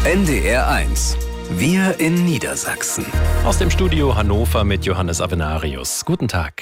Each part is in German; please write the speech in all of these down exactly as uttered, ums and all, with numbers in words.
N D R eins. Wir in Niedersachsen. Aus dem Studio Hannover mit Johannes Avenarius. Guten Tag.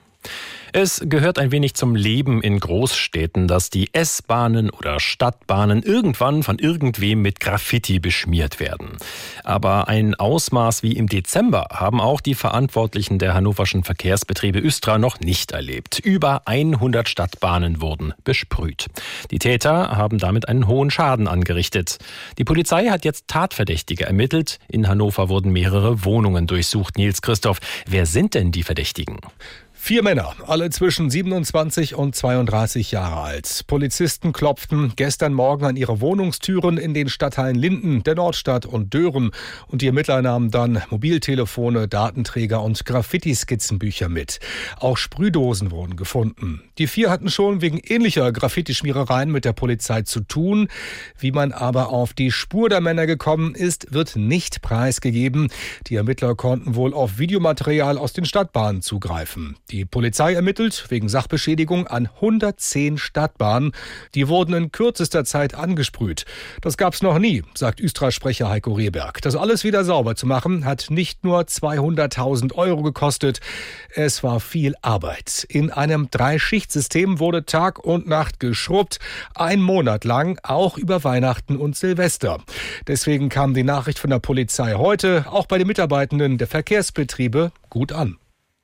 Es gehört ein wenig zum Leben in Großstädten, dass die S-Bahnen oder Stadtbahnen irgendwann von irgendwem mit Graffiti beschmiert werden. Aber ein Ausmaß wie im Dezember haben auch die Verantwortlichen der hannoverschen Verkehrsbetriebe Östra noch nicht erlebt. Über hundert Stadtbahnen wurden besprüht. Die Täter haben damit einen hohen Schaden angerichtet. Die Polizei hat jetzt Tatverdächtige ermittelt. In Hannover wurden mehrere Wohnungen durchsucht. Nils Christoph, wer sind denn die Verdächtigen? Vier Männer, alle zwischen siebenundzwanzig und zweiunddreißig Jahre alt. Polizisten klopften gestern Morgen an ihre Wohnungstüren in den Stadtteilen Linden, der Nordstadt und Dören. Und die Ermittler nahmen dann Mobiltelefone, Datenträger und Graffiti-Skizzenbücher mit. Auch Sprühdosen wurden gefunden. Die vier hatten schon wegen ähnlicher Graffiti-Schmierereien mit der Polizei zu tun. Wie man aber auf die Spur der Männer gekommen ist, wird nicht preisgegeben. Die Ermittler konnten wohl auf Videomaterial aus den Stadtbahnen zugreifen. Die Polizei ermittelt wegen Sachbeschädigung an hundertzehn Stadtbahnen. Die wurden in kürzester Zeit angesprüht. Das gab's noch nie, sagt Östra-Sprecher Heiko Rehberg. Das alles wieder sauber zu machen, hat nicht nur zweihunderttausend Euro gekostet. Es war viel Arbeit. In einem Drei-Schicht-System wurde Tag und Nacht geschrubbt. Ein Monat lang, auch über Weihnachten und Silvester. Deswegen kam die Nachricht von der Polizei heute auch bei den Mitarbeitenden der Verkehrsbetriebe gut an.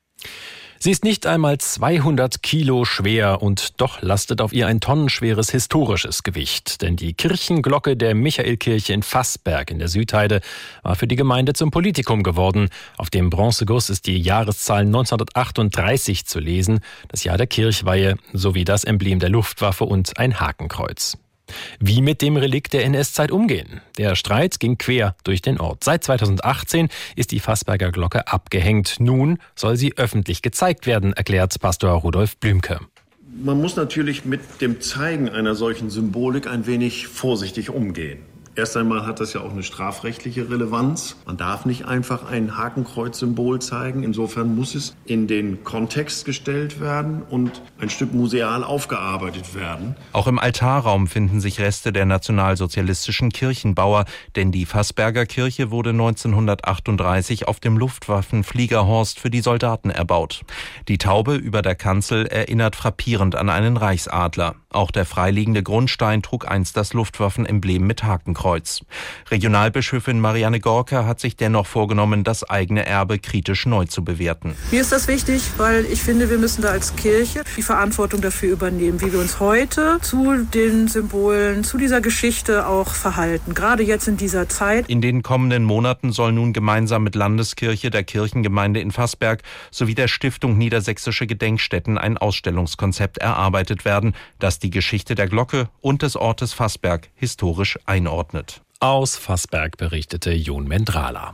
Sie ist nicht einmal zweihundert Kilo schwer und doch lastet auf ihr ein tonnenschweres historisches Gewicht. Denn die Kirchenglocke der Michaelkirche in Vassberg in der Südheide war für die Gemeinde zum Politikum geworden. Auf dem Bronzeguss ist die Jahreszahl neunzehnhundertachtunddreißig zu lesen, das Jahr der Kirchweihe, sowie das Emblem der Luftwaffe und ein Hakenkreuz. Wie mit dem Relikt der N S-Zeit umgehen? Der Streit ging quer durch den Ort. Seit zweitausendachtzehn ist die Vassberger Glocke abgehängt. Nun soll sie öffentlich gezeigt werden, erklärt Pastor Rudolf Blümke. Man muss natürlich mit dem Zeigen einer solchen Symbolik ein wenig vorsichtig umgehen. Erst einmal hat das ja auch eine strafrechtliche Relevanz. Man darf nicht einfach ein Hakenkreuz-Symbol zeigen. Insofern muss es in den Kontext gestellt werden und ein Stück museal aufgearbeitet werden. Auch im Altarraum finden sich Reste der nationalsozialistischen Kirchenbauer. Denn die Vassberger Kirche wurde neunzehnhundertachtunddreißig auf dem Luftwaffenfliegerhorst für die Soldaten erbaut. Die Taube über der Kanzel erinnert frappierend an einen Reichsadler. Auch der freiliegende Grundstein trug einst das Luftwaffenemblem mit Hakenkreuz. Regionalbischöfin Marianne Gorka hat sich dennoch vorgenommen, das eigene Erbe kritisch neu zu bewerten. Mir ist das wichtig, weil ich finde, wir müssen da als Kirche die Verantwortung dafür übernehmen, wie wir uns heute zu den Symbolen, zu dieser Geschichte auch verhalten, gerade jetzt in dieser Zeit. In den kommenden Monaten soll nun gemeinsam mit Landeskirche, der Kirchengemeinde in Vassberg sowie der Stiftung Niedersächsische Gedenkstätten ein Ausstellungskonzept erarbeitet werden, das die Geschichte der Glocke und des Ortes Vassberg historisch einordnet. Aus Vassberg berichtete Jon Mendrala.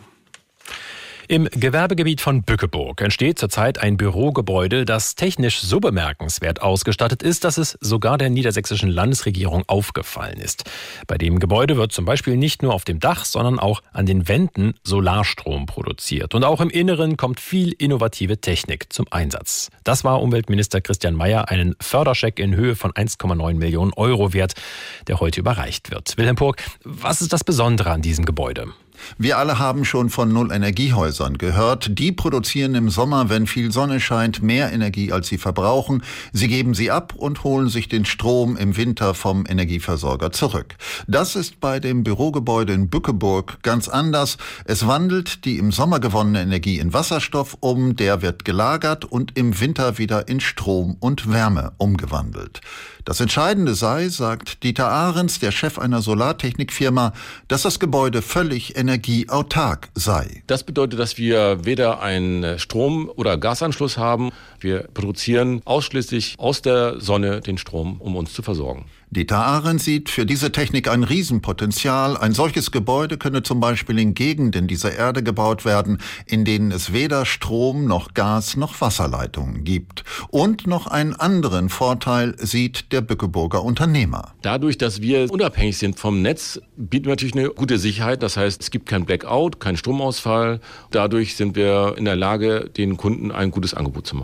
Im Gewerbegebiet von Bückeburg entsteht zurzeit ein Bürogebäude, das technisch so bemerkenswert ausgestattet ist, dass es sogar der niedersächsischen Landesregierung aufgefallen ist. Bei dem Gebäude wird zum Beispiel nicht nur auf dem Dach, sondern auch an den Wänden Solarstrom produziert. Und auch im Inneren kommt viel innovative Technik zum Einsatz. Das war Umweltminister Christian Mayer einen Förderscheck in Höhe von eins Komma neun Millionen Euro wert, der heute überreicht wird. Wilhelm Purg, was ist das Besondere an diesem Gebäude? Wir alle haben schon von Null-Energiehäusern gehört. Die produzieren im Sommer, wenn viel Sonne scheint, mehr Energie, als sie verbrauchen. Sie geben sie ab und holen sich den Strom im Winter vom Energieversorger zurück. Das ist bei dem Bürogebäude in Bückeburg ganz anders. Es wandelt die im Sommer gewonnene Energie in Wasserstoff um, der wird gelagert und im Winter wieder in Strom und Wärme umgewandelt. Das Entscheidende sei, sagt Dieter Ahrens, der Chef einer Solartechnikfirma, dass das Gebäude völlig energieautark sei. Das bedeutet, dass wir weder einen Strom- oder Gasanschluss haben. Wir produzieren ausschließlich aus der Sonne den Strom, um uns zu versorgen. Dieter Ahrens sieht für diese Technik ein Riesenpotenzial. Ein solches Gebäude könne zum Beispiel in Gegenden dieser Erde gebaut werden, in denen es weder Strom noch Gas noch Wasserleitungen gibt. Und noch einen anderen Vorteil sieht der Bückeburger Unternehmer. Dadurch, dass wir unabhängig sind vom Netz, bieten wir natürlich eine gute Sicherheit. Das heißt, es gibt kein Blackout, keinen Stromausfall. Dadurch sind wir in der Lage, den Kunden ein gutes Angebot zu machen.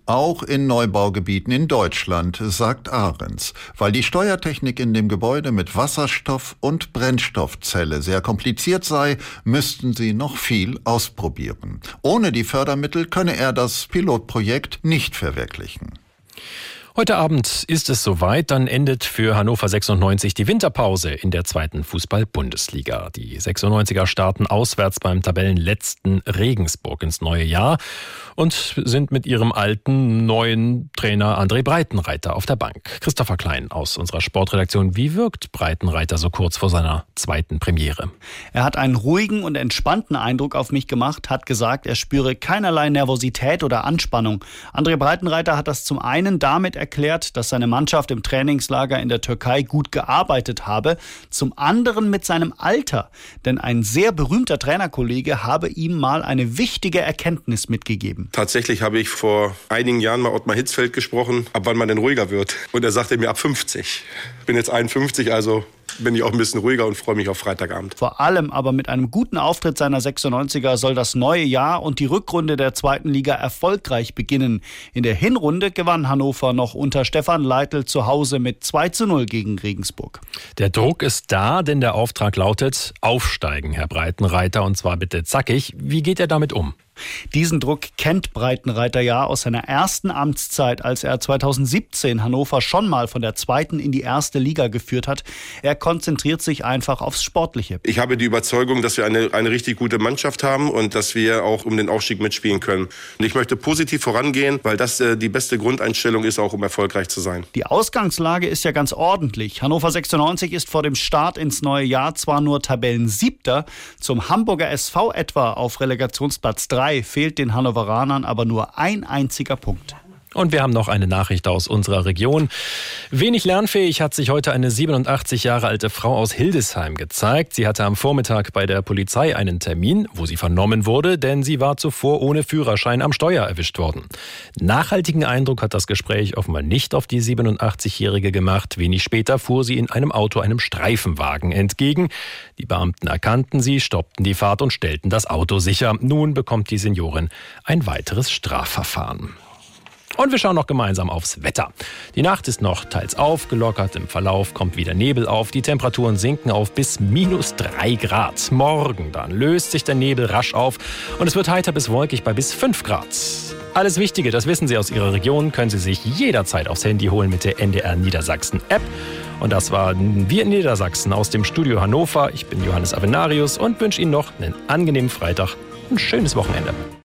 Auch in Neubaugebieten in Deutschland, sagt Ahrens. Weil die Steuertechnik in dem Gebäude mit Wasserstoff- und Brennstoffzelle sehr kompliziert sei, müssten sie noch viel ausprobieren. Ohne die Fördermittel könne er das Pilotprojekt nicht verwirklichen. Heute Abend ist es soweit, dann endet für Hannover sechsundneunzig die Winterpause in der zweiten Fußball-Bundesliga. Die sechsundneunziger starten auswärts beim Tabellenletzten Regensburg ins neue Jahr und sind mit ihrem alten, neuen Trainer André Breitenreiter auf der Bank. Christopher Klein aus unserer Sportredaktion. Wie wirkt Breitenreiter so kurz vor seiner zweiten Premiere? Er hat einen ruhigen und entspannten Eindruck auf mich gemacht, hat gesagt, er spüre keinerlei Nervosität oder Anspannung. André Breitenreiter hat das zum einen damit erklärt, dass seine Mannschaft im Trainingslager in der Türkei gut gearbeitet habe, zum anderen mit seinem Alter. Denn ein sehr berühmter Trainerkollege habe ihm mal eine wichtige Erkenntnis mitgegeben. Tatsächlich habe ich vor einigen Jahren mal Ottmar Hitzfeld gesprochen, ab wann man denn ruhiger wird. Und er sagte mir ab fünfzig. Ich bin jetzt einundfünfzig, also bin ich auch ein bisschen ruhiger und freue mich auf Freitagabend. Vor allem aber mit einem guten Auftritt seiner sechsundneunziger soll das neue Jahr und die Rückrunde der zweiten Liga erfolgreich beginnen. In der Hinrunde gewann Hannover noch unter Stefan Leitl zu Hause mit zwei zu null gegen Regensburg. Der Druck ist da, denn der Auftrag lautet: Aufsteigen, Herr Breitenreiter, und zwar bitte zackig. Wie geht er damit um? Diesen Druck kennt Breitenreiter ja aus seiner ersten Amtszeit, als er zweitausendsiebzehn Hannover schon mal von der zweiten in die erste Liga geführt hat. Er konzentriert sich einfach aufs Sportliche. Ich habe die Überzeugung, dass wir eine, eine richtig gute Mannschaft haben und dass wir auch um den Aufstieg mitspielen können. Und ich möchte positiv vorangehen, weil das äh, die beste Grundeinstellung ist, auch um erfolgreich zu sein. Die Ausgangslage ist ja ganz ordentlich. Hannover sechsundneunzig ist vor dem Start ins neue Jahr zwar nur Tabellensiebter, zum Hamburger S V etwa auf Relegationsplatz drei fehlt den Hannoveranern aber nur ein einziger Punkt. Und wir haben noch eine Nachricht aus unserer Region. Wenig lernfähig hat sich heute eine siebenundachtzig Jahre alte Frau aus Hildesheim gezeigt. Sie hatte am Vormittag bei der Polizei einen Termin, wo sie vernommen wurde, denn sie war zuvor ohne Führerschein am Steuer erwischt worden. Nachhaltigen Eindruck hat das Gespräch offenbar nicht auf die siebenundachtzigjährige gemacht. Wenig später fuhr sie in einem Auto einem Streifenwagen entgegen. Die Beamten erkannten sie, stoppten die Fahrt und stellten das Auto sicher. Nun bekommt die Seniorin ein weiteres Strafverfahren. Und wir schauen noch gemeinsam aufs Wetter. Die Nacht ist noch teils aufgelockert, im Verlauf kommt wieder Nebel auf. Die Temperaturen sinken auf bis minus drei Grad. Morgen dann löst sich der Nebel rasch auf und es wird heiter bis wolkig bei bis fünf Grad. Alles Wichtige, das wissen Sie aus Ihrer Region, können Sie sich jederzeit aufs Handy holen mit der N D R Niedersachsen App. Und das waren wir in Niedersachsen aus dem Studio Hannover. Ich bin Johannes Avenarius und wünsche Ihnen noch einen angenehmen Freitag und ein schönes Wochenende.